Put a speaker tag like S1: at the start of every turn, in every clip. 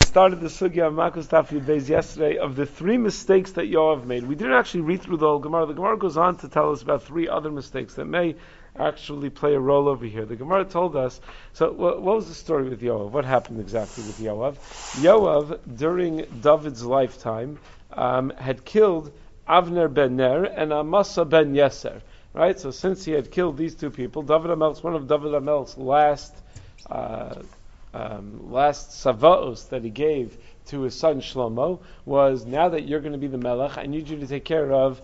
S1: started the sugya of Makos Daf Yud Beis yesterday of the three mistakes that Yoav made. We didn't actually read through the whole Gemara. The Gemara goes on to tell us about three other mistakes that may actually play a role over here. The Gemara told us, so what was the story with Yoav? What happened exactly with Yoav? Yoav, during David's lifetime, had killed Avner ben Ner and Amasa ben Yeser. Right? So since he had killed these two people, David HaMelech, one of David HaMelech's last savaos that he gave to his son Shlomo was, now that you're going to be the Melech, I need you to take care of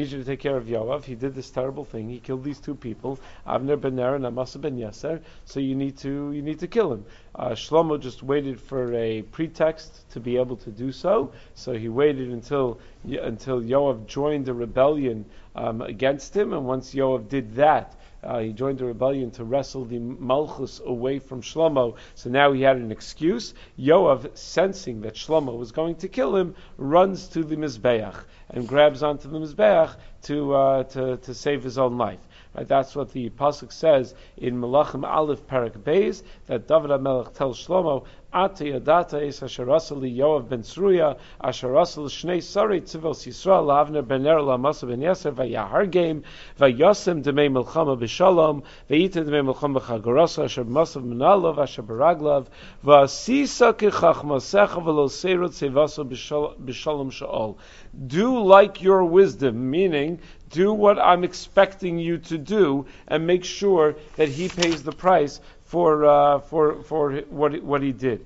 S1: Yoav. He did this terrible thing. He killed these two people, Avner ben Ner and Amasa ben Yeser. So you need to kill him. Shlomo just waited for a pretext to be able to do so. So he waited until Yoav joined a rebellion against him, and once Yoav did that, he joined a rebellion to wrestle the Malchus away from Shlomo. So now he had an excuse. Yoav, sensing that Shlomo was going to kill him, runs to the Mizbeach and grabs onto the Mizbeach to save his own life. Right, that's what the pasuk says in Melachim Aleph Parak Beis, that David HaMelech tells Shlomo, Ate yadata es asher rasa li Yoav ben Tzruya, asher rasa l'shnei sarei tzivos Yisrael, l'Avner ben Ner, l'Amasa ben Yeser, v'yahargeim, v'yosem demei melchama b'shalom, v'yita demei melchama b'chagorosa, asher b'masav menalav, asher b'raglav, v'asisa kechachmasecha v'lo seirot tzivaso b'shalom sha'ol. Do like your wisdom, meaning do what I'm expecting you to do, and make sure that he pays the price for what he did,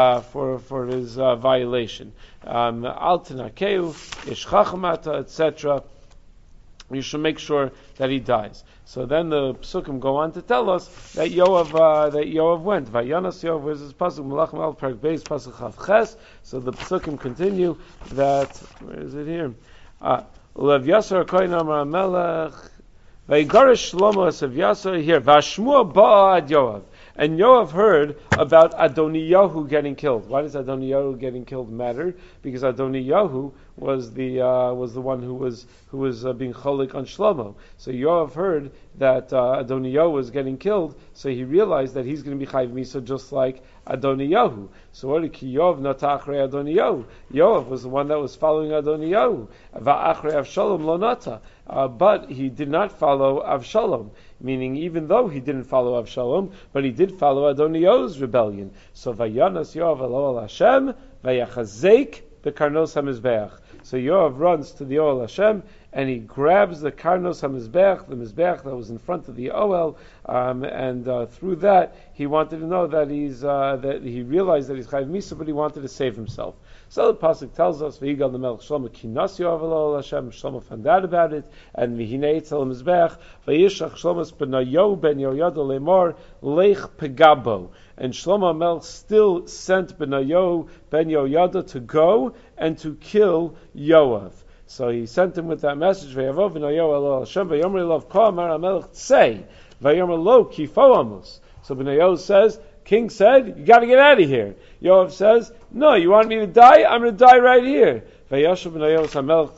S1: for his violation. Al tenakeu, ish chachamata, etc. You should make sure that he dies. So then the Psukim go on to tell us that Yoav went. Vayanas Yoav, where's his pasuk? Melachim al Perek Beis pasuk Chav Ches. So the Psukim continue that. Where is it here? Ulev Yasser Koyin Amar Melech Vayigarish Shlomo Esav Yasser here Vashmua Ba'ad Yoav. And Yoav heard about Adoniyahu getting killed. Why does Adoniyahu getting killed matter? Because Adoniyahu was the one who was being cholik on Shlomo. So Yoav heard that Adoniyahu was getting killed, so he realized that he's going to be chayv misa just like Adoniyahu. So what did Yoav nata achrei Adoniyahu? Yoav was the one that was following Adoniyahu. Va'achrei Avshalom lo nata. But he did not follow Avshalom, meaning even though he didn't follow Avshalom, but he did follow Adoniyahu's rebellion. So Vayanas Yoav elo al Hashem vayachazek bekarnos hamizbeach. So Yoav runs to the Ohel Hashem and he grabs the karnos hamizbeach, the mizbeach that was in front of the Ohel, and through that he wanted to know that that he realized that he's chayv misa, but he wanted to save himself. So the pasuk tells us, "V'yigal the Melech Shlomo kinas Yoav Ohel Hashem." Shlomo found out about it, and v'hinei etzel mizbeach v'yishach Shlomo benayo ben Yoyada lemor lech pegabo. And Shlomo HaMelech still sent Benayo ben Yoyada to go and to kill Yoav. So he sent him with that message. V'yavo v'nayo el Hashem v'yomer elav ko amar HaMelech tzei v'yomer lo kifo amos. So Benayo says, King said, you got to get out of here. Yoav says, no, you want me to die? I'm going to die right here. So Benayo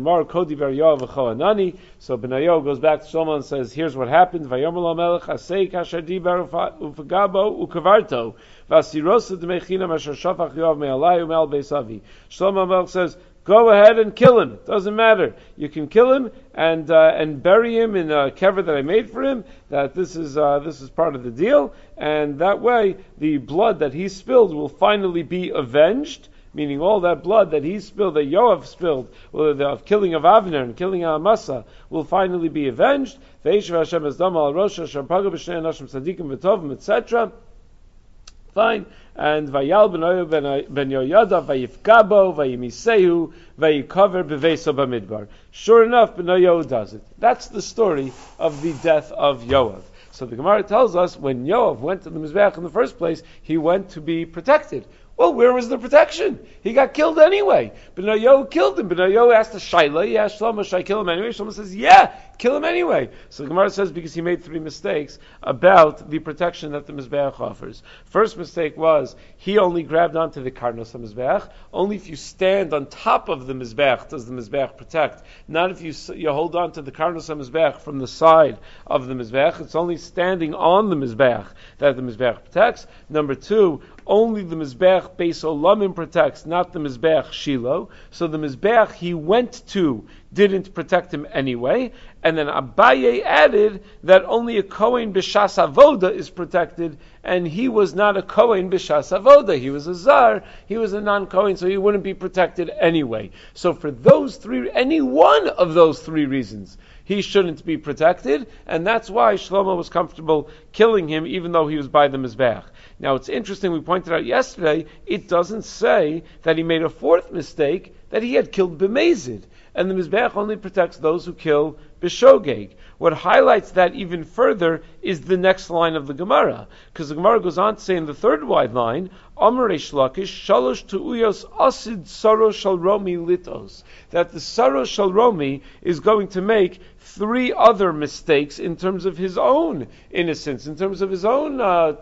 S1: goes back to Shlomo and says, here's what happened. Shlomo HaMelech says, go ahead and kill him. Doesn't matter. You can kill him and bury him in a kever that I made for him. That this is part of the deal, and that way the blood that he spilled will finally be avenged. Meaning all that blood that he spilled, that Yoav spilled, the killing of Avner and killing of Amasa, will finally be avenged. Etc. Fine. And Vayal ben Yoyada, Vayifgabo, Vayimisehu, Vayikover Beveso Bamidbar. Sure enough, Benayo does it. That's the story of the death of Yoav. So the Gemara tells us when Yoav went to the Mizbeach in the first place, he went to be protected. Well, where was the protection? He got killed anyway. Benayo killed him. Benayo asked the Shaila, he asked Shlomo, should I kill him anyway? Shlomo says, yeah, kill him anyway. So the Gemara says because he made three mistakes about the protection that the Mizbeach offers. First mistake was he only grabbed onto the Karnos HaMizbeach. Only if you stand on top of the Mizbeach does the Mizbeach protect. Not if you hold on to the Karnos HaMizbeach from the side of the Mizbeach. It's only standing on the Mizbeach that the Mizbeach protects. Number two, only the Mizbeach Beis Olamim protects, not the Mizbeach Shiloh. So the Mizbeach he went to didn't protect him anyway. And then Abaye added that only a Kohen B'Shas Avoda is protected, and he was not a Kohen B'Shas Avoda. He was a Zar, he was a non-Kohen, so he wouldn't be protected anyway. So for those three, any one of those three reasons, he shouldn't be protected, and that's why Shlomo was comfortable killing him, even though he was by the Mizbeach. Now it's interesting, we pointed out yesterday, it doesn't say that he made a fourth mistake, that he had killed B'mezid. And the Mizbeach only protects those who kill B'shogeg. What highlights that even further is the next line of the Gemara. Because the Gemara goes on to say in the third wide line, Amar Reish Lakish, Shalosh Tu'uyos Asid Saro Shalromi Litos. That the Saro Shalromi is going to make three other mistakes in terms of his own innocence, in terms of his own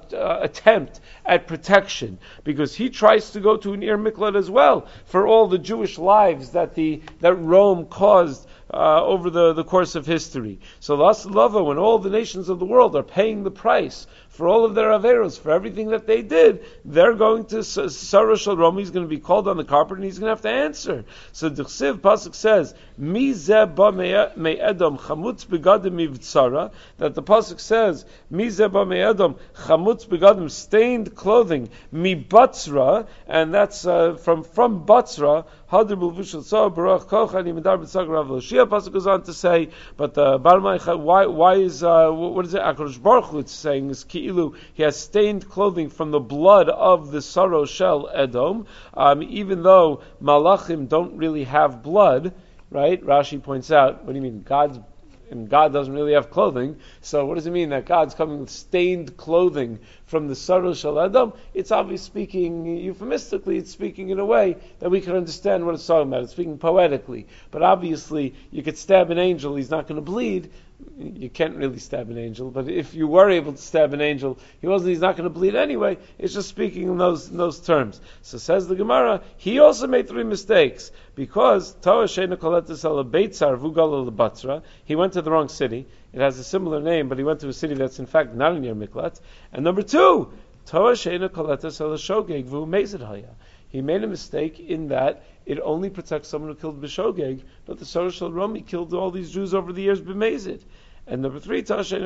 S1: attempt at protection, because he tries to go to an Ir Miklat as well for all the Jewish lives that Rome caused over the course of history. So Lava, when all the nations of the world are paying the price for all of their averos, for everything that they did, they're going to Sarah Shalromi is going to be called on the carpet and he's going to have to answer. So the Chsiv Pasuk says, Mi zeh ba me Edom chamutz begadim mivtzara, that the Pasuk says, Mi zeh ba me Edom chamutz begadim, stained clothing, mi batzra, and that's from batzra, Hadir b'levushel tzar barach kochani medar b'tzag Rav Loshia. Pasuk goes on to say, but the Barmai, why is what is it? HaKadosh Baruch Hu saying is ki'ilu he has stained clothing from the blood of the Saro Shel Edom, even though Malachim don't really have blood, right? Rashi points out, what do you mean? God doesn't really have clothing, so what does it mean that God's coming with stained clothing from the Saro Shel Edom? It's obviously speaking euphemistically, it's speaking in a way that we can understand what it's talking about. It's speaking poetically. But obviously, you could stab an angel, he's not going to bleed. You can't really stab an angel, but if you were able to stab an angel, he's not going to bleed anyway. It's just speaking in those terms. So says the Gemara, he also made three mistakes, because he went to the wrong city. It has a similar name, but he went to a city that's in fact not near Miklat. And number two, he made a mistake in that it only protects someone who killed B'shogeg, but the Saro Shel Romi killed all these Jews over the years b'mezid. And number three, also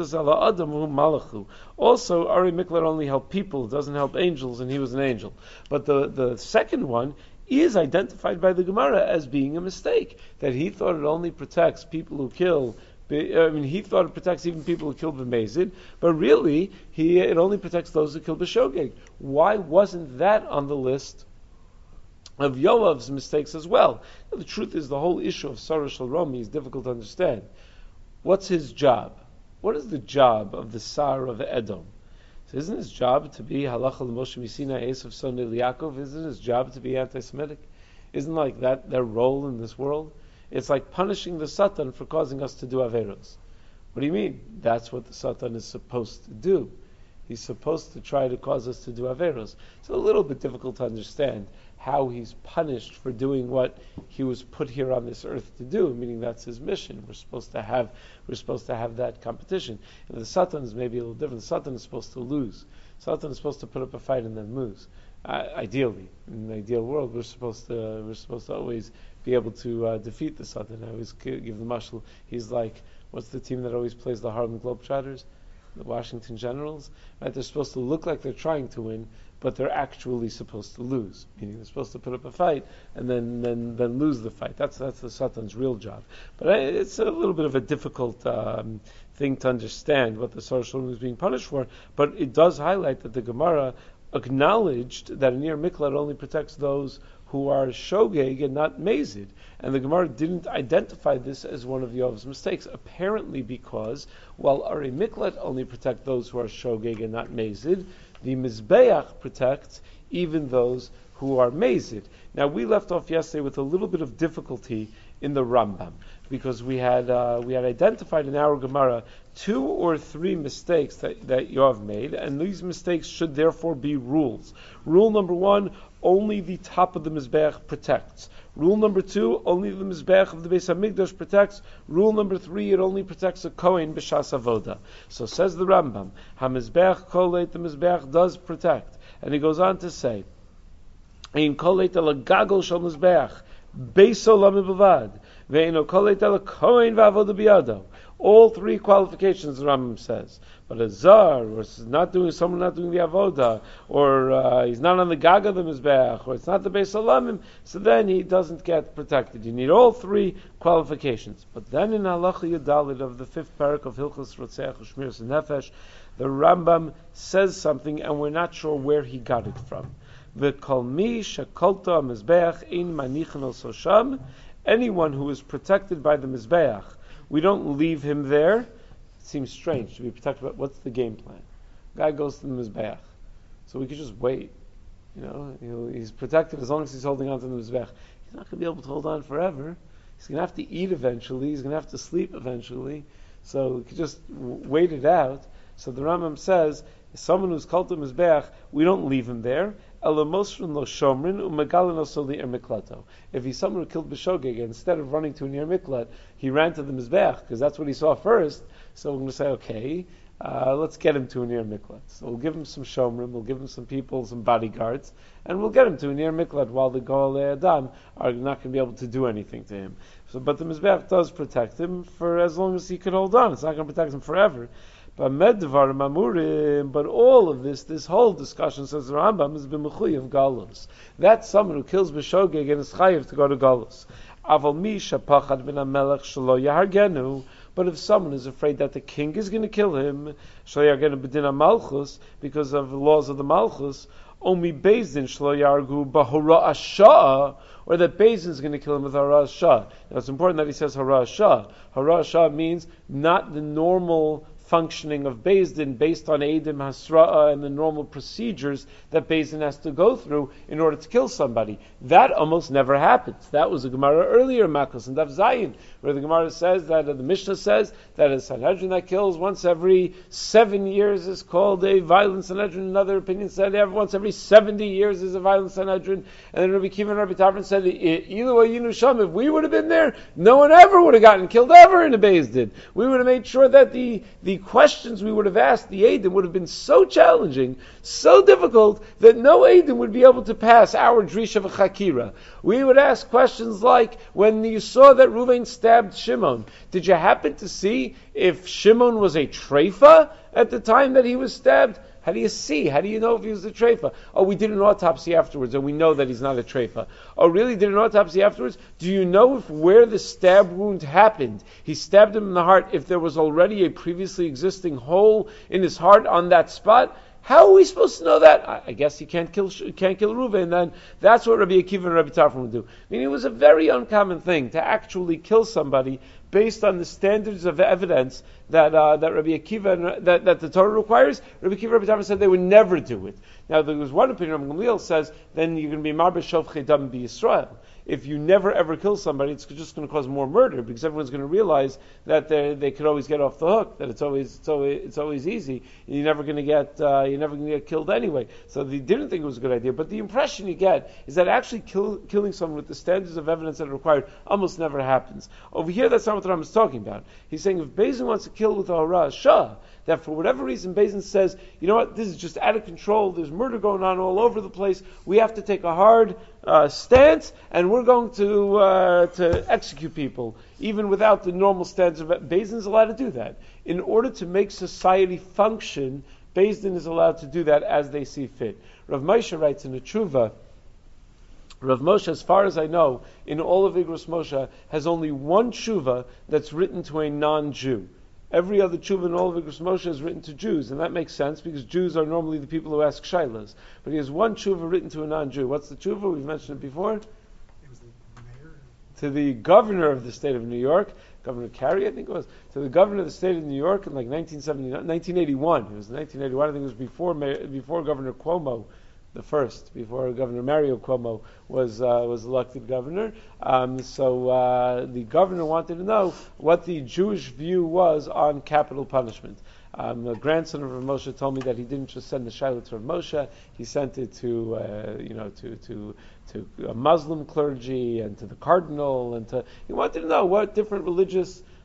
S1: Ari Miklat only helped people, it doesn't help angels, and he was an angel. But the second one is identified by the Gemara as being a mistake, that he thought it only protects people who kill. He thought it protects even people who killed B'mezid, but really, it only protects those who killed B'shogeg. Why wasn't that on the list of Yoav's mistakes as well? Now, the truth is, the whole issue of Saro Shel Romi is difficult to understand. What's his job? What is the job of the Sar of Edom? So isn't his job to be Halacha l'Moshe Misina Esav son Yaakov? Isn't his job to be anti-Semitic? Isn't like that their role in this world? It's like punishing the Satan for causing us to do Averos. What do you mean? That's what the Satan is supposed to do. He's supposed to try to cause us to do Averos. It's a little bit difficult to understand how he's punished for doing what he was put here on this earth to do, meaning that's his mission. We're supposed to have that competition. And the Satan is maybe a little different. The Satan is supposed to lose. Satan is supposed to put up a fight and then lose. Ideally, in the ideal world, we're supposed to always be able to defeat the Satan. I always give the mashal. He's like, what's the team that always plays the Harlem Globetrotters? The Washington Generals. Right? They're supposed to look like they're trying to win, but they're actually supposed to lose. Meaning they're supposed to put up a fight and then lose the fight. That's the Satan's real job. But it's a little bit of a difficult thing to understand what the Saro Shel Romi is being punished for. But it does highlight that the Gemara acknowledged that a near Miklat only protects those who are shogeg and not mezid. And the Gemara didn't identify this as one of Yov's mistakes, apparently because while Ari Miklat only protect those who are shogeg and not mezid, the Mizbeach protects even those who are mezid. Now we left off yesterday with a little bit of difficulty in the Rambam, because we had identified in our Gemara 2 or 3 mistakes that Yoav made, and these mistakes should therefore be rules. Rule number 1, only the top of the Mizbeach protects. Rule number 2, only the Mizbeach of the Beis HaMikdash protects. Rule number 3, it only protects a Kohen b'shas avoda. So says the Rambam, HaMizbeach koleit, the Mizbeach does protect. And he goes on to say, Ein kolet el gagol shel mizbeach, beis olam b'vad, ve'eno kolet el kohen v'avoda biyado. All three qualifications, the Rambam says. But a zar, or someone not doing the avoda, or he's not on the gag of the mizbeach, or it's not the beis olamim, so then he doesn't get protected. You need all three qualifications. But then in Halacha Yudalid of the 5th parak of Hilchos Rotzeach U'Shmiras Nefesh, the Rambam says something, and we're not sure where he got it from. V'kol mi shekolta mizbeach ein manichin al sosham. Anyone who is protected by the mizbeach, we don't leave him there. It seems strange to be protected. But what's the game plan? Guy goes to the mizbeach, so we could just wait. He's protected as long as he's holding on to the mizbeach. He's not going to be able to hold on forever. He's going to have to eat eventually. He's going to have to sleep eventually. So we could just wait it out. So the Rambam says, someone who's called to mizbeach, we don't leave him there. If he's someone who killed b'shogeg, instead of running to a near miklat, he ran to the mizbeach because that's what he saw first. So we're going to say, okay, let's get him to a near miklat. So we'll give him some shomrim, we'll give him some people, some bodyguards, and we'll get him to a near miklat while the Goalei Adam are not going to be able to do anything to him. So, but the mizbeach does protect him for as long as he could hold on. It's not going to protect him forever. But all of this whole discussion, says the Rambam, is b'mechuyev galus. That's someone who kills b'shogeg and is chayiv to go to galus. Aval mi shapachad bin hamelech shelo yahargenu. But if someone is afraid that the king is going to kill him, shelo yahargenu b'din hamalchus, because of the laws of the malchus, omi bezdin shelo yargu b'hora ashah, or that Bezdin is going to kill him with hara ashah. Now it's important that he says hara ashah. Hara ashah means not the normal functioning of Beis Din based on Eidim Hasra'a and the normal procedures that Beis Din has to go through in order to kill somebody. That almost never happens. That was a Gemara earlier, Makos and Daf Zayin, where the Gemara says that, the Mishnah says that a Sanhedrin that kills once every 7 years is called a violent Sanhedrin. Another opinion said once every 70 years is a violent Sanhedrin. And then Rabbi Kiva and Rabbi Tavrin said, if we would have been there, no one ever would have gotten killed ever in a Beis Din. We would have made sure that the questions we would have asked the Eidim would have been so challenging, so difficult, that no Eidim would be able to pass our Drisha v'Chakira. We would ask questions like, when you saw that Reuven stabbed Shimon, did you happen to see if Shimon was a treifa at the time that he was stabbed? How do you see? How do you know if he was a treifa? Oh, we did an autopsy afterwards, and we know that he's not a treifa. Oh, really? Did an autopsy afterwards? Do you know if where the stab wound happened, he stabbed him in the heart, if there was already a previously existing hole in his heart on that spot? How are we supposed to know that? I guess you can't kill Reuven. Then that's what Rabbi Akiva and Rabbi Tarfon would do. I mean, it was a very uncommon thing to actually kill somebody based on the standards of evidence that Rabbi Akiva and, that the Torah requires. Rabbi Akiva and Rabbi Tarfon said they would never do it. Now there was one opinion. Rabbi Gamliel says then you're going to be marbe shofchei dam b'Yisrael. If you never ever kill somebody, it's just going to cause more murder because everyone's going to realize that they could always get off the hook. That it's always easy. You're never going to get killed anyway. So they didn't think it was a good idea. But the impression you get is that actually killing someone with the standards of evidence that are required almost never happens. Over here, that's not what the Rambam is talking about. He's saying if Bezdin wants to kill with a hara shah, that for whatever reason Bezdin says, you know what, this is just out of control. There's murder going on all over the place. We have to take a hard stance, and we're going to execute people, even without the normal standards of Beis Din is allowed to do that. In order to make society function, Beis Din is allowed to do that as they see fit. Rav Moshe writes in a tshuva, Rav Moshe, as far as I know, in all of Igros Moshe, has only one tshuva that's written to a non-Jew. Every other tshuva in all of Igros Moshe is written to Jews, and that makes sense because Jews are normally the people who ask shaylas. But he has one tshuva written to a non-Jew. What's the tshuva? We've mentioned it before. It was the mayor? To the governor of the state of New York, Governor Carey, I think it was, to the governor of the state of New York in like 1981. It was 1981. I think it was before Governor Cuomo, the first, before Governor Mario Cuomo was elected governor. So the governor wanted to know what the Jewish view was on capital punishment. The grandson of Rav Moshe told me that he didn't just send the shayla to Rav Moshe; he sent it to a Muslim clergy and to the cardinal, and he wanted to know what different religious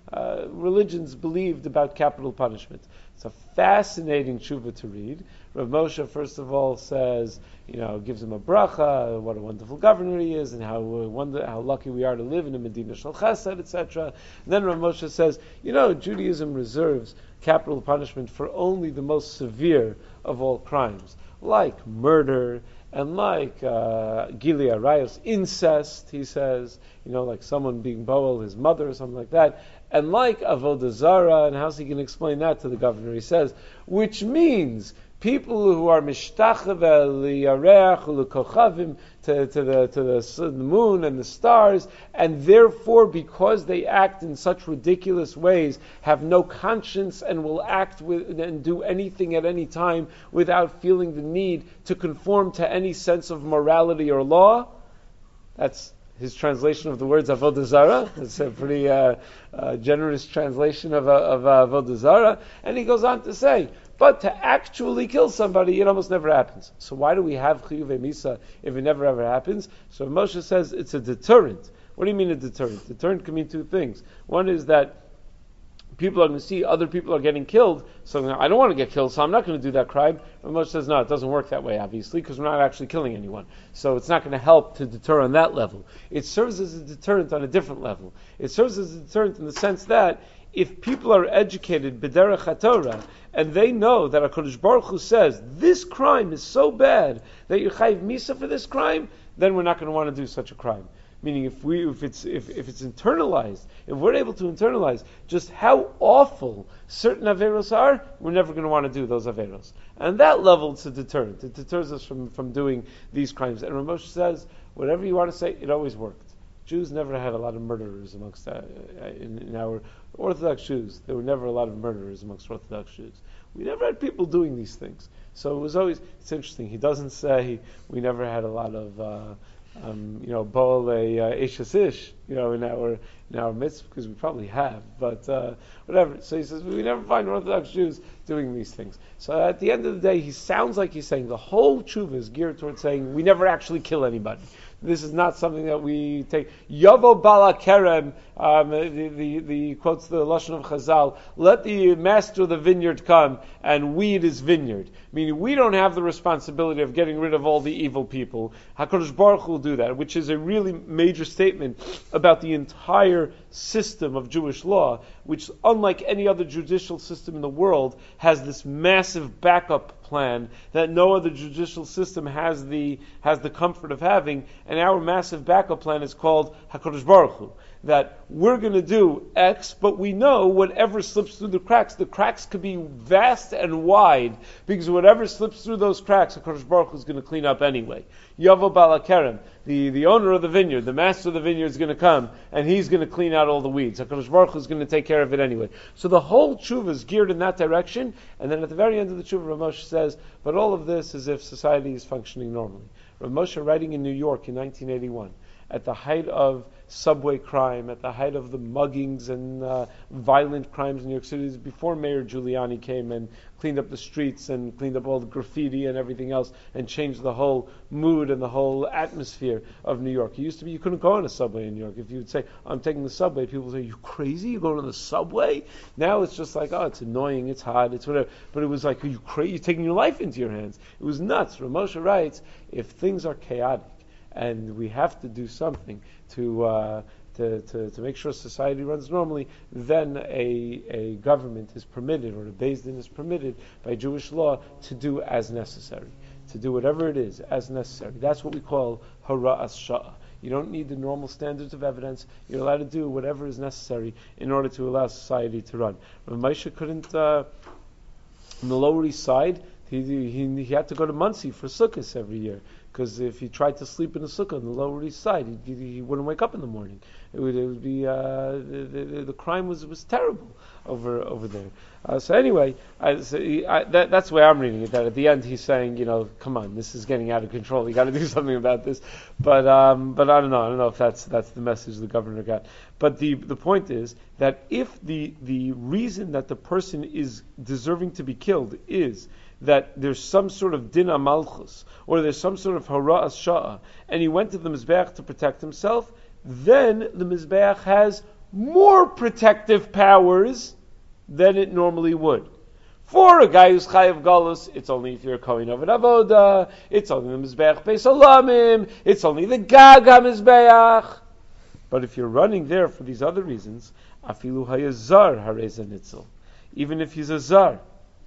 S1: religions believed about capital punishment. It's a fascinating tshuva to read. Rav Moshe, first of all, says, gives him a bracha, what a wonderful governor he is, and how lucky we are to live in a Medina Shel Chesed, etc. Then Rav Moshe says, Judaism reserves capital punishment for only the most severe of all crimes, like murder, and like Gili Arayos, incest, he says, like someone being Boel, his mother, or something like that, and like Avodah Zarah, and how's he going to explain that to the governor? He says, which means people who are mishtachav liyareach ulekochavim to the moon and the stars, and therefore, because they act in such ridiculous ways, have no conscience and will act and do anything at any time without feeling the need to conform to any sense of morality or law. That's his translation of the words Avodah Zarah. It's a pretty generous translation of Avodah Zarah. And he goes on to say, but to actually kill somebody, it almost never happens. So why do we have Chiyuvei Misa if it never ever happens? So Moshe says it's a deterrent. What do you mean a deterrent? Deterrent can mean two things. One is that people are going to see other people are getting killed, so I don't want to get killed, so I'm not going to do that crime. And Moshe says, no, it doesn't work that way, obviously, because we're not actually killing anyone. So it's not going to help to deter on that level. It serves as a deterrent on a different level. It serves as a deterrent in the sense that if people are educated b'derech haTorah, and they know that HaKadosh Baruch Hu says, this crime is so bad that you chayiv misa for this crime, then we're not going to want to do such a crime. Meaning, if it's internalized, if we're able to internalize just how awful certain averos are, we're never going to want to do those averos. And that level, it's a deterrent. It deters us from doing these crimes. And Ramosh says, whatever you want to say, it always worked. Jews never had a lot of murderers amongst in our Orthodox Jews. There were never a lot of murderers amongst Orthodox Jews. We never had people doing these things. So it was always, it's interesting. He doesn't say we never had a lot of Boal Eishes Ish, in our midst, because we probably have, but whatever. So he says, we never find Orthodox Jews doing these things. So at the end of the day, he sounds like he's saying the whole tshuva is geared towards saying we never actually kill anybody. This is not something that we take. Yavo bala kerem, the quotes the lashon of Chazal. Let the master of the vineyard come and weed his vineyard. Meaning, we don't have the responsibility of getting rid of all the evil people. Hakadosh Baruch Hu will do that, which is a really major statement about the entire system of Jewish law, which, unlike any other judicial system in the world, has this massive backup plan that no other judicial system has the comfort of having. And our massive backup plan is called HaKadosh Baruch Hu. That we're going to do X, but we know whatever slips through the cracks could be vast and wide, because whatever slips through those cracks, HaKadosh Baruch Hu is going to clean up anyway. Yavo Balakerem, the owner of the vineyard, the master of the vineyard is going to come, and he's going to clean out all the weeds. HaKadosh Baruch Hu is going to take care of it anyway. So the whole tshuva is geared in that direction, and then at the very end of the tshuva, Rav Moshe says, but all of this is if society is functioning normally. Rav Moshe, writing in New York in 1981, at the height of subway crime, at the height of the muggings and violent crimes in New York City, before Mayor Giuliani came and cleaned up the streets and cleaned up all the graffiti and everything else and changed the whole mood and the whole atmosphere of New York. It used to be you couldn't go on a subway in New York. If you would say, I'm taking the subway, people would say, you crazy? You're going on the subway? Now it's just like, oh, it's annoying, it's hot, it's whatever. But it was like, are you crazy? You're taking your life into your hands. It was nuts. Rav Moshe writes, if things are chaotic, and we have to do something to make sure society runs normally, then a government is permitted, or a Beis Din is permitted by Jewish law to do as necessary, to do whatever it is as necessary. That's what we call hara'as sha'ah. You don't need the normal standards of evidence. You're allowed to do whatever is necessary in order to allow society to run. Rav Moshe couldn't, in the Lower East Side, he had to go to Monsey for Sukkot every year, because if he tried to sleep in a sukkah on the Lower East Side, he wouldn't wake up in the morning. It would be the crime was terrible over there. So anyway, that's the way I'm reading it. That at the end he's saying, come on, this is getting out of control. You got to do something about this. But I don't know. I don't know if that's the message the governor got. But the point is that if the reason that the person is deserving to be killed is that there's some sort of din malchus, or there's some sort of hara'as sha'ah, and he went to the Mizbeach to protect himself, then the Mizbeach has more protective powers than it normally would. For a guy who's chayav galus, it's only if you're a kohen of an avoda, it's only the mizbeach beis olamim, it's only the gag ha-mizbeach. But if you're running there for these other reasons, afilu hayazar hareza nitzel, even if he's a zar.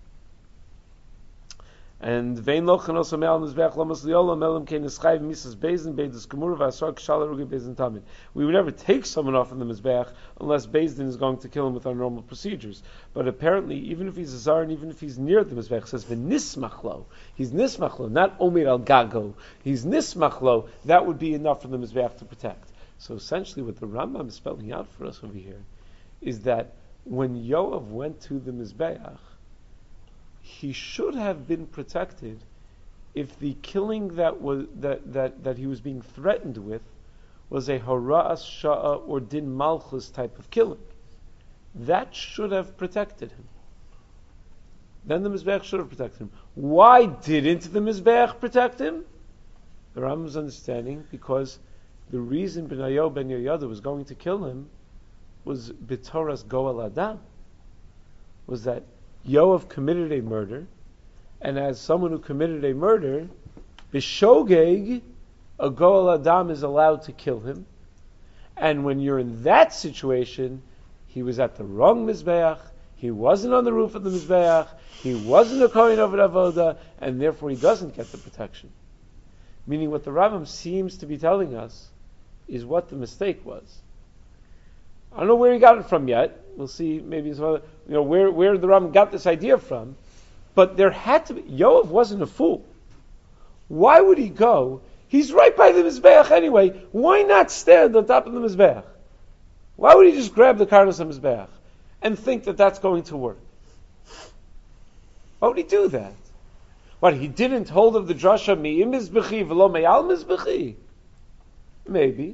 S1: And vein lochen also me'al mizbeach lamas liolam elam kein eschayv misas bezin beidus gemura v'asar k'shal erugi bezin tamid. We would never take someone off from the mizbeach unless Bezdin is going to kill him with our normal procedures. But apparently, even if he's a zar and even if he's near the mizbeach, it says v'nismachlo. He's nismachlo, not omer al gago. He's nismachlo. That would be enough for the mizbeach to protect. So essentially, what the Rambam is spelling out for us over here is that when Yoav went to the mizbeach, he should have been protected if the killing that he was being threatened with was a hara'as sha'a or din malchus type of killing. That should have protected him. Then the Mizbeach should have protected him. Why didn't the Mizbeach protect him? The Rambam's understanding, because the reason Benayo ben Yoyada was going to kill him was b'toras goel adam, was that Yoav committed a murder, and as someone who committed a murder, b'shogeg, a goel adam is allowed to kill him. And when you're in that situation, he was at the wrong mizbeach, he wasn't on the roof of the mizbeach, he wasn't a kohen of an avoda, and therefore he doesn't get the protection. Meaning what the Rambam seems to be telling us is what the mistake was. I don't know where he got it from yet. We'll see maybe where the Rambam got this idea from. But there had to be, Yoav wasn't a fool. Why would he go? He's right by the Mizbeach anyway. Why not stand on top of the Mizbeach? Why would he just grab the karnas of Mizbeach and think that that's going to work? Why would he do that? What, he didn't hold of the drasha mi'im mizbechi v'lo me'al mizbechi? Maybe.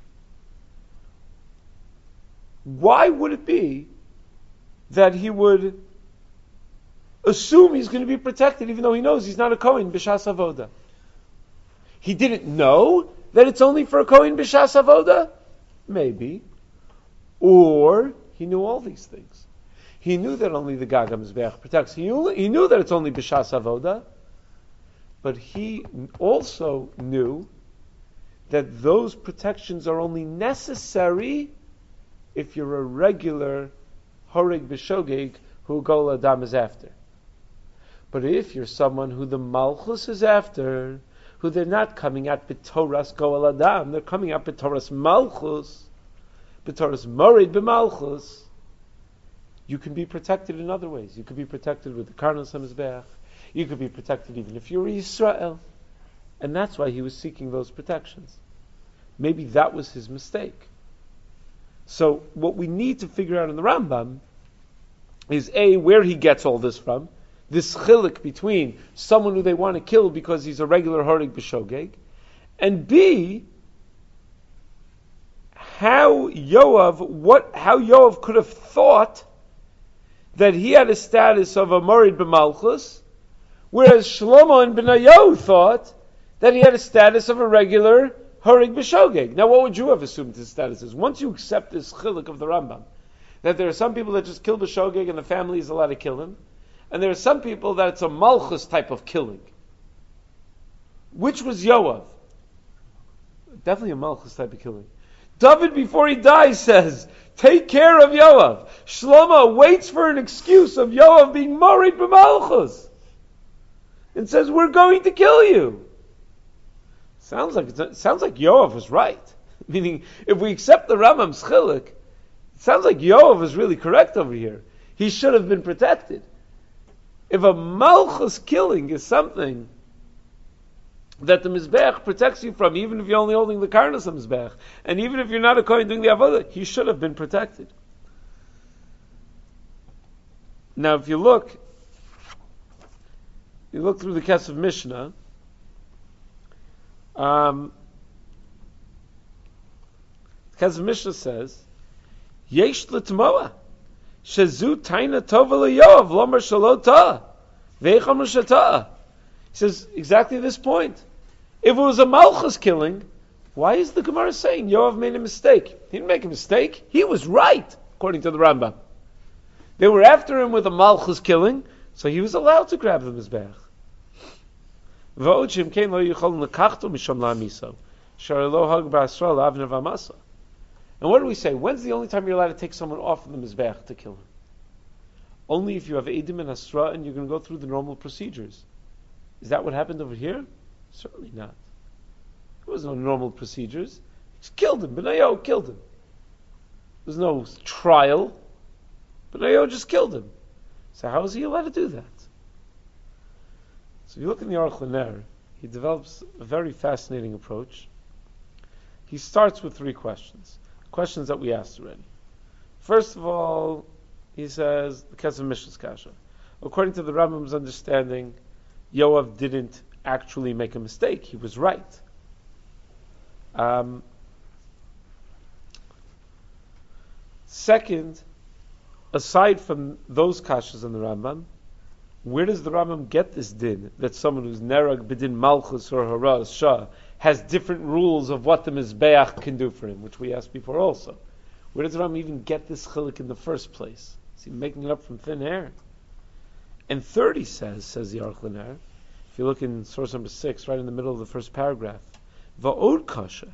S1: Why would it be that he would assume he's going to be protected even though he knows he's not a Kohen b'shas avoda? He didn't know that it's only for a Kohen b'shas avoda? Maybe. Or he knew all these things. He knew that only the Gag HaMizbeach protects. He knew that it's only b'shas avoda. But he also knew that those protections are only necessary if you're a regular Horig B'Shogeg who Gol Adam is after. But if you're someone who the Malchus is after, who they're not coming at B'Toras Gol Adam, they're coming at B'Toras Malchus, B'Toras Morid B'Malchus, you can be protected in other ways. You could be protected with the Karnas HaMizbeach. You could be protected even if you're Yisrael. And that's why he was seeking those protections. Maybe that was his mistake. So what we need to figure out in the Rambam is A, where he gets all this from, this chilik between someone who they want to kill because he's a regular Horig B'Shogeg, and B, how Yoav could have thought that he had a status of a Morid B'Malchus, whereas Shlomo and Benayo thought that he had a status of a regular Horig B'Shogeg. Now, what would you have assumed his status is? Once you accept this chilik of the Rambam, that there are some people that just kill B'Shogeg and the family is allowed to kill him, and there are some people that it's a Malchus type of killing. Which was Yoav? Definitely a Malchus type of killing. David, before he dies, says, take care of Yoav. Shlomo waits for an excuse of Yoav being Morid B'Malchus and says, we're going to kill you. Sounds like Yoav was right. Meaning, if we accept the Rambam's chilik, it sounds like Yoav is really correct over here. He should have been protected. If a Malchus killing is something that the Mizbeach protects you from, even if you're only holding the Karnas Mizbeach, and even if you're not a Kohen doing the Avodah, he should have been protected. Now, if you look through the Kesef Mishnah, Kesef Mishnah says, Yesh l'tmoa, shezu taina tova leYoav, lomer shelo ta, ve'echam l'shata. He says exactly this point. If it was a Malchus killing, Why is the Gemara saying Yoav made a mistake? He didn't make a mistake. He was right, according to the Rambam. They were after him with a malchus killing, so he was allowed to grab the mizbeach. And what do we say? When's the only time you're allowed to take someone off of the mizbeach to kill him? Only if you have Eidim and Asra and you're going to go through the normal procedures. Is that what happened over here? Certainly not. There was no normal procedures. He just killed him. Benayo killed him. There's no trial. Benayo just killed him. So how is he allowed to do that? So if you look in the Aruch LaNer, he develops a very fascinating approach. He starts with three questions. Questions that we asked already. First of all, he says, the Kesef Mishnah's Kasha. According to the Rambam's understanding, Yoav didn't actually make a mistake. He was right. Second, aside from those kashas in the Rambam, where does the Rambam get this din that someone who's nerag b'din malchus or haras shah has different rules of what the mizbeach can do for him, which we asked before also? Where does the Rambam even get this chiluk in the first place? Is he making it up from thin air? And third, he says the Aruch LaNer, if you look in source number 6, right in the middle of the first paragraph, Va'od kasha,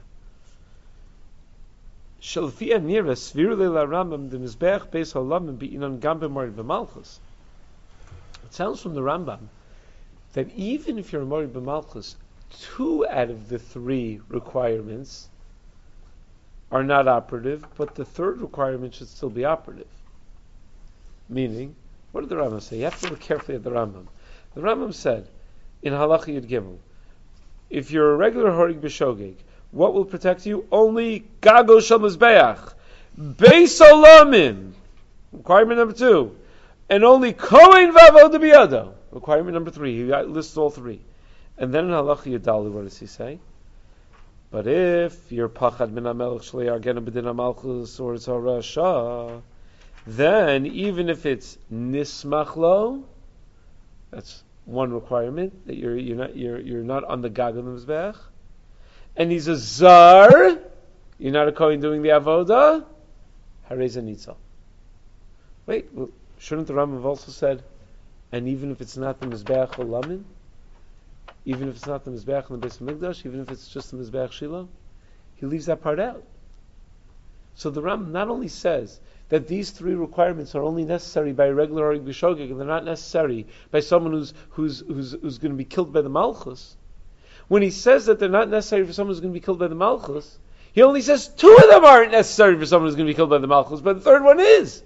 S1: shalfia nira sviru leila Rambam the mizbeach beis halamim be'inon gam b'morid b'malchus. It sounds from the Rambam that even if you're a morid b'malchus, 2 out of the 3 requirements are not operative, but the third requirement should still be operative. Meaning, what did the Rambam say? You have to look carefully at the Rambam. The Rambam said, in Halacha Yud Gimel, if you're a regular Horig B'Shogeg, what will protect you? Only Gago Shel Mizbeach. Beis Olamim. Requirement number 2. And only Kohen V'Avoda B'Yado. Requirement number 3. He lists all 3. And then in Halacha Yud Dalet, what does he say? But if you're Pachad Min HaMelech Shlei Yargenu B'Din HaMalchus or it's HaRasha, then even if it's Nismach Lo, that's one requirement, that you're not on the Gag of the Mizbeach, and he's a Zar, you're not a Kohen doing the Avoda, Hareza Nitzal. Wait, well, shouldn't the Rambam have also said, and even if it's not the Mizbeach Olamin, even if it's not the Mizbeach in the Beis HaMikdash, even if it's just the Mizbeach Shiloh, he leaves that part out. So the Rambam not only says that these 3 requirements are only necessary by a regular Horig B'Shogeg, and they're not necessary by someone who's going to be killed by the Malchus. When he says that they're not necessary for someone who's going to be killed by the Malchus, he only says 2 of them aren't necessary for someone who's going to be killed by the Malchus, but the third one is.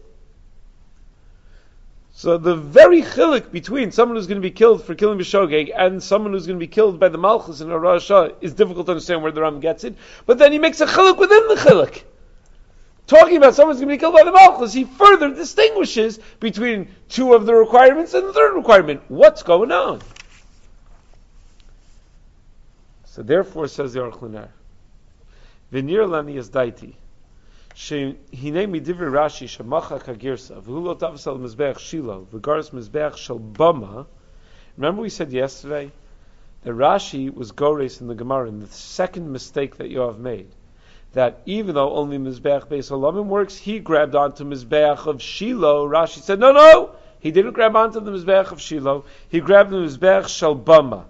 S1: So the very chiluk between someone who's going to be killed for killing B'Shogeg and someone who's going to be killed by the Malchus in a Rasha is difficult to understand where the Rambam gets it, but then he makes a chiluk within the chiluk. Talking about someone's going to be killed by the Malchus, he further distinguishes between 2 of the requirements and the third requirement. What's going on? So therefore, says the Aruch LaNer, V'nir lani is daiti, hine midivri Rashi shemacha kagirsa, v'hu lo tavas al mizbeach Shiloh, v'garas mizbeach shel bama. Remember we said yesterday that Rashi was gores in the Gemara in the second mistake that Yoav made, that even though only Mizbeach Beis Olamim works, he grabbed onto Mizbeach of Shiloh. Rashi said, no, he didn't grab onto the Mizbeach of Shiloh. He grabbed the Mizbeach Shel Bama.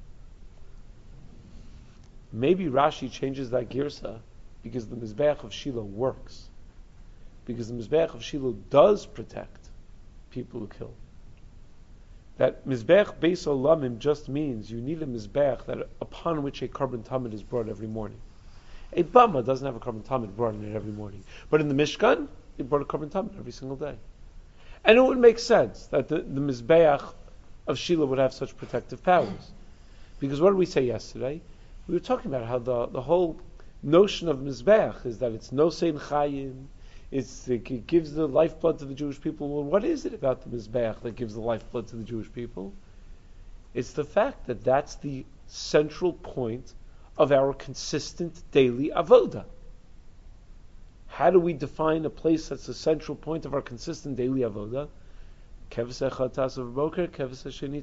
S1: Maybe Rashi changes that girsa because the Mizbeach of Shiloh works. Because the Mizbeach of Shiloh does protect people who kill. That Mizbeach Beis Olamim just means you need a Mizbeach that upon which a carbon tamid is brought every morning. A Bama doesn't have a carbon tamid brought in it every morning. But in the Mishkan, it brought a carbon tamid every single day. And it would make sense that the Mizbeach of Shiloh would have such protective powers. Because what did we say yesterday? We were talking about how the whole notion of Mizbeach is that it's Nosein Chayim, it gives the lifeblood to the Jewish people. Well, what is it about the Mizbeach that gives the lifeblood to the Jewish people? It's the fact that that's the central point of our consistent daily avoda. How do we define a place that's the central point of our consistent daily avoda?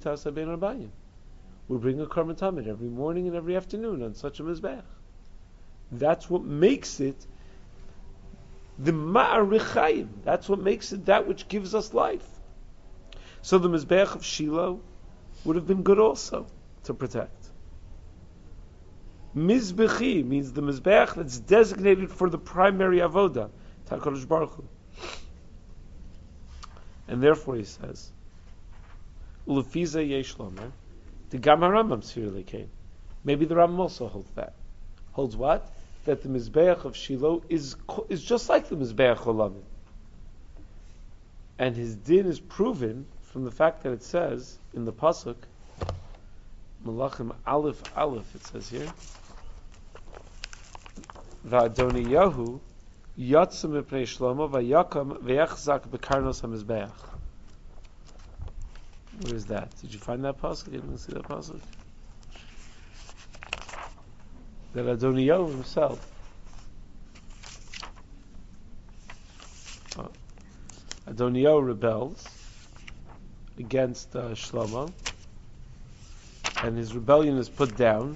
S1: We bring a karban tamid every morning and every afternoon on such a mizbeach. That's what makes it the Ma'arichayim. That's what makes it that which gives us life. So the Mizbeach of Shiloh would have been good also to protect. Mizbechi means the Mizbeach that's designated for the primary avoda, HaKadosh Baruch Hu. And therefore he says, Ulefiza yesh lomer, the Gam HaRambam Sfirli came. Maybe the Rambam also holds that. Holds what? That the Mizbeach of Shiloh is just like the Mizbeach Olamim. And his din is proven from the fact that it says in the Pasuk, Malachim Aleph Aleph, it says here, Va'adoniyahu yatzim mipnei Shlomo va'yakam ve'yachzak bekarnos hamizbeach. Where is that? Did you find that pasuk? You didn't see that pasuk? That Adoniyahu himself, Adoniyahu rebels against Shlomo, and his rebellion is put down.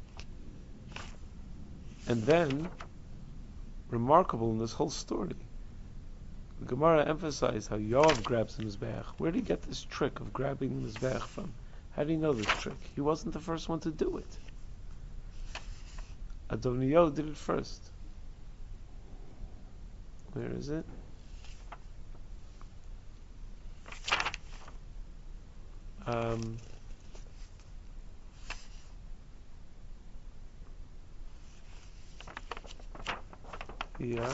S1: And then, remarkable in this whole story, the Gemara emphasized how Yoav grabs the Mizbeach. Where did he get this trick of grabbing the Mizbeach from? How did he know this trick? He wasn't the first one to do it. Adoniyahu did it first. Where is it? Yeah.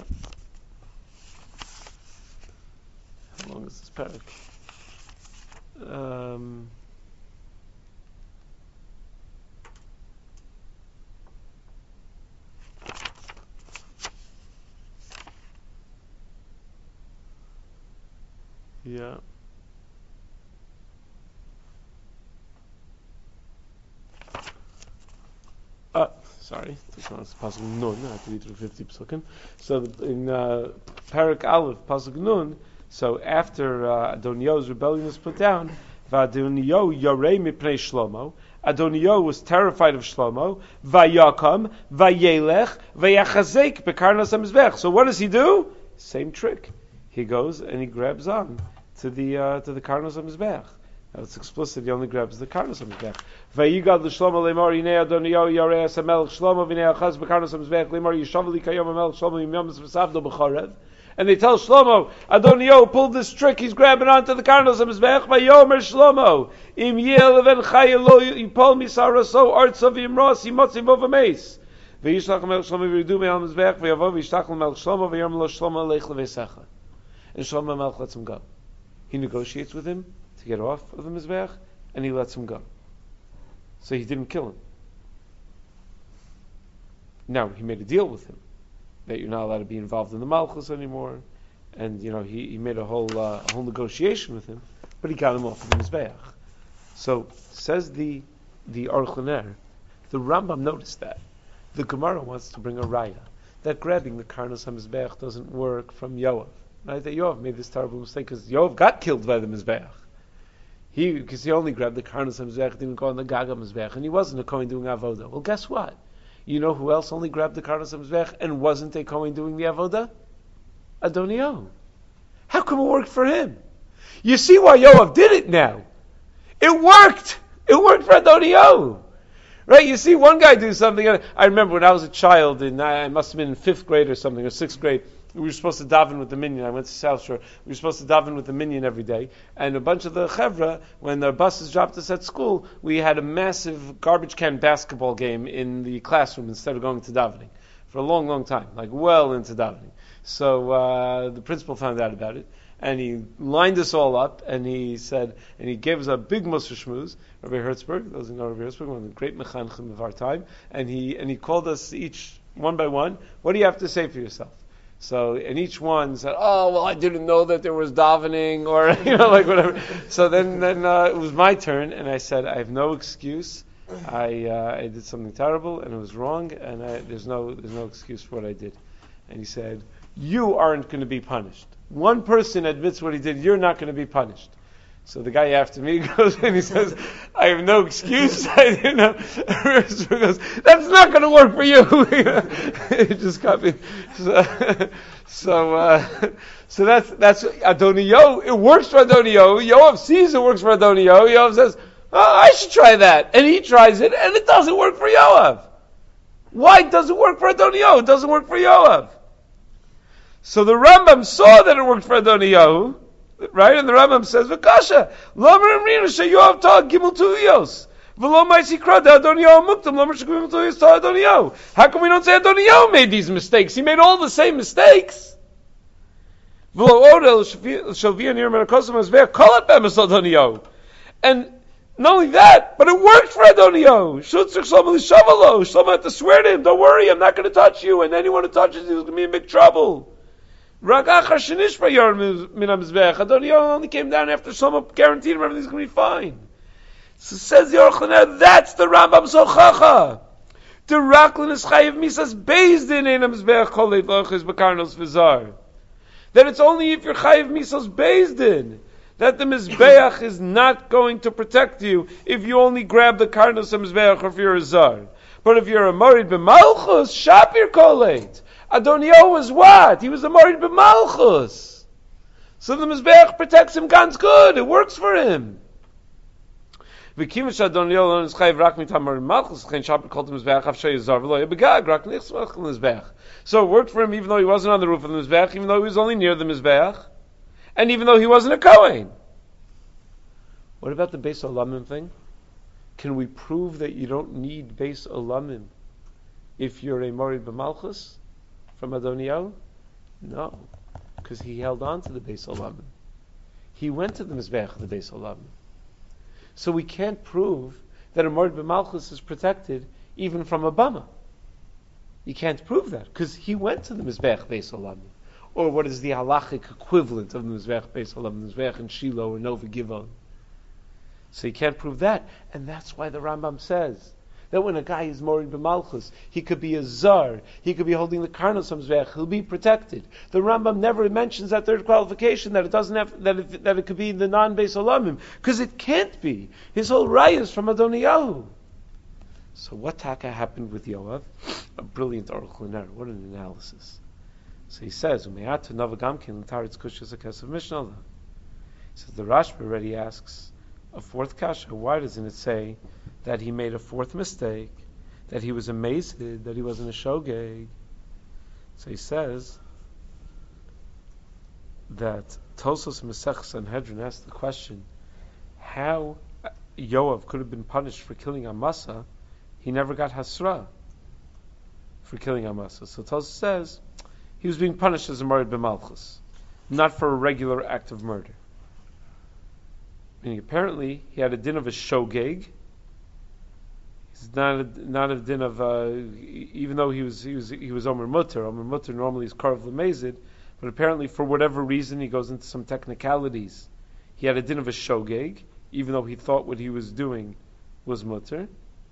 S1: How long is this parak? Yeah. Sorry, this one is Pasuk Nun. I have to read through 50 psukim. So in Parak Aleph, Pasuk Nun, so after Adoniyahu's rebellion was put down, V'Adoniyahu Yorei Mipnei Shlomo, Adoniyahu was terrified of Shlomo, Vayakam, Vayelech, Vayachazek Bekarnos HaMizbech. So what does he do? Same trick. He goes and he grabs on to the Karnos HaMizbech. Now it's explicit, he only grabs the Karnos HaMizbech. Vayigad l'Shlomo le'mor Yinei Adoniyahu Yorei HaSamelech Shlomo v'nei Achaz Bekarnos HaMizbech le'mor Yishavli kayom HaMelech Shlomo Yimyom V'savdo B'chorev. And they tell Shlomo, Adoniyahu pulled this trick, he's grabbing onto the Karnos HaMizbech. Vayomer Shlomo im yeh leven chaya lo yipol misaraso artsav yimros yimotziv ovameis. V'yishlach HaMelech Shlomo v'yidu me'al HaMizbech v'yavo v'yishtach HaMelech Shlomo v'yom lo Shlomo leich levesecha. And Shlomo HaMelech lets him go. He negotiates with him to get off of the Mizbeach, and he lets him go. So he didn't kill him. Now, he made a deal with him, that you're not allowed to be involved in the Malchus anymore, and, he made a whole negotiation with him, but he got him off of the Mizbeach. So, says the Aruch LaNer, the Rambam noticed that. The Gemara wants to bring a raya, that grabbing the Karnos HaMizbeach doesn't work from Yoav. Right? That Yoav made this terrible mistake, because Yoav got killed by the Mizbeach. Because he only grabbed the Karnos HaMizbech, didn't go on the Gaga Mizbech, and he wasn't a Kohen doing Avodah. Well, guess what? You know who else only grabbed the Karnos HaMizbech and wasn't a Kohen doing the Avodah? Adoniyahu. How come it worked for him? You see why Yoav did it now. It worked! It worked for Adoniyahu! Right? You see one guy do something. I remember when I was a child, I must have been in 5th grade or something, or 6th grade, we were supposed to daven with the minyan. I went to South Shore. We were supposed to daven with the minyan every day. And a bunch of the chevra, when their buses dropped us at school, we had a massive garbage can basketball game in the classroom instead of going to davening. For a long, long time. Like well into davening. So the principal found out about it. And he lined us all up, and he said, and he gave us a big Musar Shmuz, Rabbi Hertzberg, those who know Rabbi Hertzberg, one of the great mechanchim of our time, and he called us each, one by one, what do you have to say for yourself? So, and each one said, oh, well, I didn't know that there was davening, or, like whatever. So then it was my turn, and I said, I have no excuse. I did something terrible, and it was wrong, and there's no excuse for what I did. And he said, you aren't going to be punished. One person admits what he did, you're not going to be punished. So the guy after me goes and he says, I have no excuse. I didn't know. He goes, that's not going to work for you. It just got me. So that's Adoniyo. It works for Adoniyo. Yoav sees it works for Adoniyo. Yoav says, oh, I should try that. And he tries it and it doesn't work for Yoav. Why does it work for Adoniyo? It doesn't work for Yoav. So the Rambam saw that it worked for Adoniyo. Right? And the Rambam says, V'kasha, Lomer Amrina sheYoav taught Gimel Tuyos. V'lo Maisi Krada Adoniyo Muktam, Lomer Shegimel Tuyos taught Adoniyo. How come we don't say Adoniyo made these mistakes? He made all the same mistakes. V'lo Odel Shalvia Nir Menakosam Azveach Kolat Bemes Adoniyo. And not only that, but it worked for Adoniyo. Shutzuk Shlomo Lishavalo. Shlomo had to swear to him, don't worry, I'm not going to touch you. And anyone who touches you is going to be in big trouble. Adoniyo only came down after Shlomo guaranteed him everything's going to be fine. So says the Aruch LaNer, that's the Rambam Sochacha. The Raklin is Chayiv Misas based in Ein HaMizbeach Kol Lochis Bekarnos V'Zar. That it's only if you're Chayiv Misas based in that the Mizbeach is not going to protect you if you only grab the Karnos of Mizbeach or if you're a Zar. But if you're a Marid B'Malchus, Shapir Koleit. Adoniyo was what? He was a Marid B'Malchus. So the Mizbeach protects him ganz good. It works for him. So it worked for him even though he wasn't on the roof of the Mizbeach, even though he was only near the Mizbeach, and even though he wasn't a Kohen. What about the Beis Olamim thing? Can we prove that you don't need Beis Olamim if you're a Marid B'Malchus from Adoniyo? No, because he held on to the Beis Olamim. He went to the Mizbeach of the Beis Olamim. So we can't prove that a Marid B'Malchus is protected even from a Bama. You can't prove that because he went to the Mizbeach Beis Olamim, or what is the halachic equivalent of the Mizbeach Beis Olamim, Mizbeach in Shiloh or Nova Givon. So you can't prove that, and that's why the Rambam says that when a guy is Marid B'Malchus, he could be a Zar, he could be holding the Karnos Mizbeach, he'll be protected. The Rambam never mentions that third qualification, that it doesn't have, that it could be the non-Beis Olamim, because it can't be. His whole raya is from Adoniyahu. So what taka happened with Yoav? A brilliant Aruch LaNer. What an analysis. So he says, He says the Rashba already asks a fourth kasha. Why doesn't it say that he made a fourth mistake, that he was amazed, that he wasn't a shogeg? So he says that Tosos Masech Sanhedrin asked the question, how Yoav could have been punished for killing Amasa. He never got Hasra for killing Amasa. So Tosos says he was being punished as a Marid B'Malchus, not for a regular act of murder. Meaning apparently he had a din of a shogeg. He's not a din of even though he was Omer Mutter. Omer Mutter normally is Karv Lemezid, but apparently for whatever reason he goes into some technicalities. He had a din of a shogeg, even though he thought what he was doing was Mutter.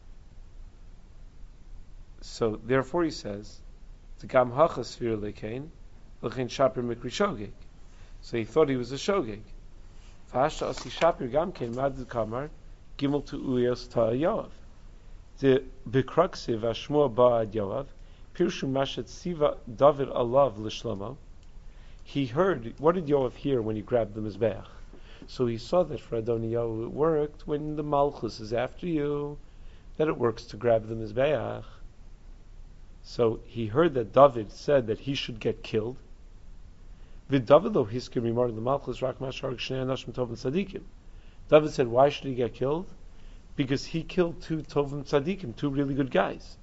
S1: So therefore he says, T'gam hachas sfir lekein, l'chein shapir mikri shogeg. So he thought he was a shogeg. V'hashta asi shapir gam kein mad kamar gimel tu uyos ta Yoav. The bekraksiv ashmua ba'ad Yoav pirshu mashet siva David alav l'shlomo. He heard, what did Yoav hear when he grabbed the Mizbeach? So he saw that for Adoniyahu it worked when the Malchus is after you, that it works to grab the Mizbeach. So he heard that David said that he should get killed. David said, why should he get killed? Because he killed two Tovim Tzadikim, two really good guys.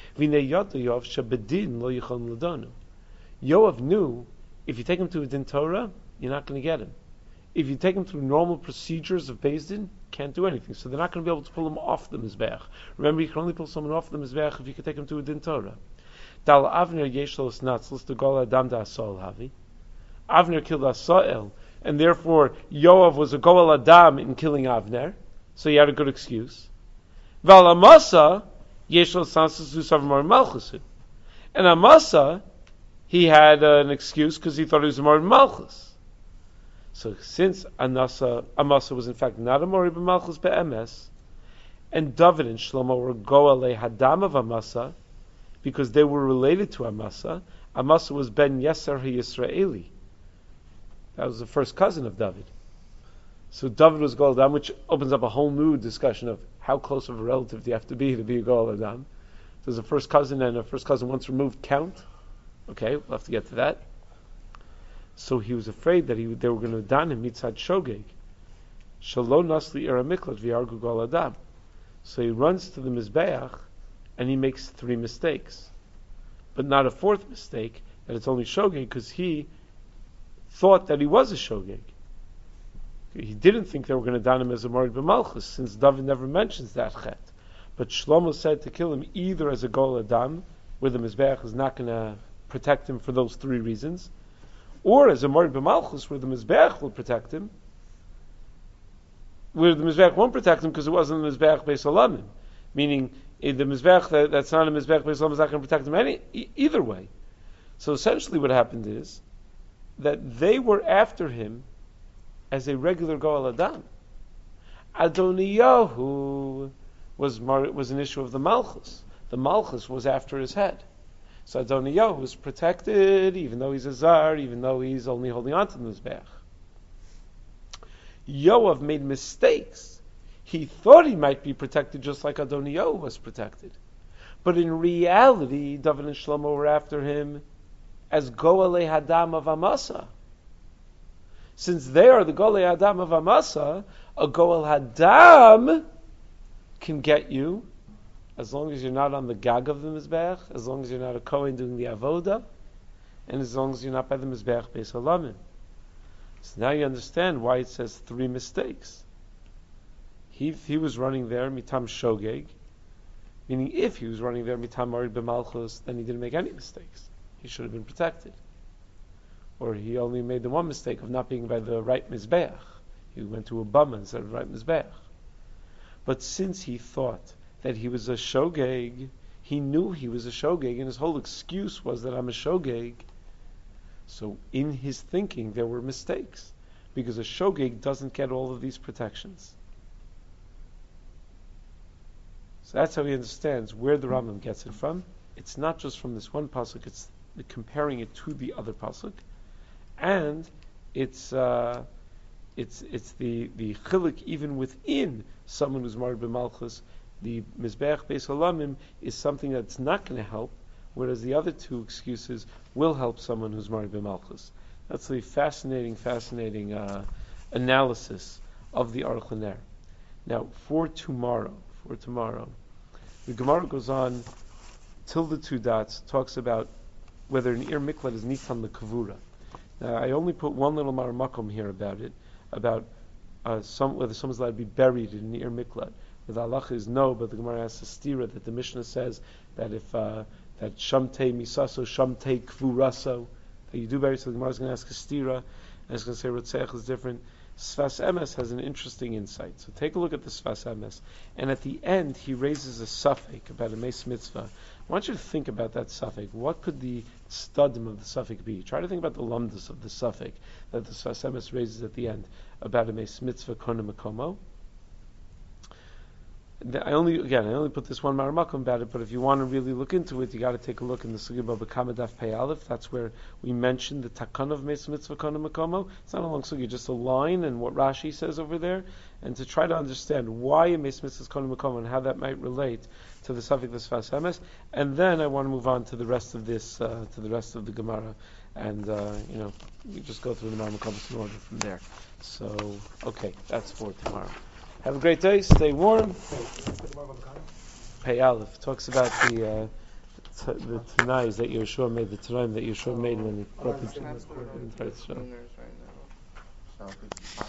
S1: Yoav knew, if you take him to a Din Torah, you're not going to get him. If you take him through normal procedures of Beis Din, can't do anything. So they're not going to be able to pull him off the Mizbeach. Remember, you can only pull someone off the Mizbeach if you can take him to a Din Torah. Dal Avner yeshlos natzlos to gol adam da asol havi. Avner killed Asael, and therefore Yoav was a gol adam in killing Avner, so he had a good excuse. Val Amasa yeshlos natzlos to savamar malchusu, and Amasa he had an excuse because he thought he was a Marid Malchus. So since Amasa was in fact not a Mori b'Malchus be'emes, and David and Shlomo were go'alei hadam of Amasa, because they were related to Amasa. Amasa was ben Yeser HaYisraeli. That was the first cousin of David. So David was Go'al Adam, which opens up a whole new discussion of how close of a relative do you have to be a Go'al Adam. Does a first cousin and a first cousin once removed count? Okay, we'll have to get to that. So he was afraid that they were going to dan him mitzad shogeg. Shalom nasli iramiklat v'yargu Go'al Adam. So he runs to the Mizbeach and he makes 3 mistakes. But not a 4th mistake, that it's only shogeg, because he thought that he was a shogeg. He didn't think they were going to don him as a Morid b'Malchus, since David never mentions that chet. But Shlomo said to kill him either as a Go'al Adam, where the Mizbeach is not going to protect him for those 3 reasons, or as a Morid b'Malchus, where the Mizbeach will protect him, where the Mizbeach won't protect him because it wasn't the Mizbeach Beis Halamim. Meaning, the Mizbeach that's not a Mizbeach Beis Halamim is not going to protect him either way. So essentially what happened is that they were after him as a regular Go'al Adam. Adoniyahu was an issue of the Malchus. The Malchus was after his head. So Adoniyahu was protected, even though he's a Zar, even though he's only holding on to the Mizbeach. Yoav made mistakes. He thought he might be protected just like Adoniyahu was protected. But in reality, David and Shlomo were after him as Go'alei Hadam of Amasa. Since they are the Go'alei Hadam of Amasa, a Go'al Hadam can get you as long as you're not on the Gag of the Mizbeach, as long as you're not a Kohen doing the Avoda, and as long as you're not by the Mizbeach Beis Halamim. So now you understand why it says 3 mistakes. He was running there mitam shogeg, meaning if he was running there mitam Morid b'Malchus, then he didn't make any mistakes. He should have been protected. Or he only made the one mistake of not being by the right Mizbeach. He went to a Bama instead of the right Mizbeach. But since he thought that he was a shogeg, he knew he was a shogeg, and his whole excuse was that I'm a shogeg. So in his thinking there were mistakes, because a shogeg doesn't get all of these protections. So that's how he understands where the Rambam gets it from. It's not just from this one pasuk; it's comparing it to the other pasuk, and it's the chiluk even within someone who's married b'malchus. The mizbeach beis halamim is something that's not going to help, whereas the other 2 excuses will help someone who's married b'malchus. That's a fascinating analysis of the Aruch LaNer. Now, for tomorrow, the Gemara goes on till the 2 dots, talks about whether an Ir Miklat is Nitan L'Kavura. Now, I only put one little maramakom here about it, about whether someone's allowed to be buried in an Ir Miklat. The halacha is no, but the Gemara has a stira that the Mishnah says that if that shamtei misaso, shamtei kvuraso, that you do bury. So the Gemara is going to ask a stira, and it's going to say Rotzeach is different. Sfas Emes has an interesting insight. So take a look at the Sfas Emes. And at the end, he raises a suffix about a Meis Mitzvah. I want you to think about that suffix. What could the studim of the suffix be? Try to think about the lumdus of the suffix that the Sfas Emes raises at the end about a Meis Mitzvah Kona Makomo. I only put this one maramakum about it, but if you want to really look into it, you got to take a look in the Sugya Baba Kamadaf Pei Aleph. That's where we mentioned the Takana of Meis Mitzvah Kona Makomo. It's not a long Sugya, just a line and what Rashi says over there, and to try to understand why a Meis Mitzvah Kona Makomo and how that might relate to the Safik the Sfas Emes. And then I want to move on to the rest of this, to the rest of the Gemara, and we just go through the maramakum in order from there. So, okay, that's for tomorrow. Have a great day. Stay warm. Pei Aleph talks about the Tanais that Yeshua made, the Tanaim that Yeshua made when he brought the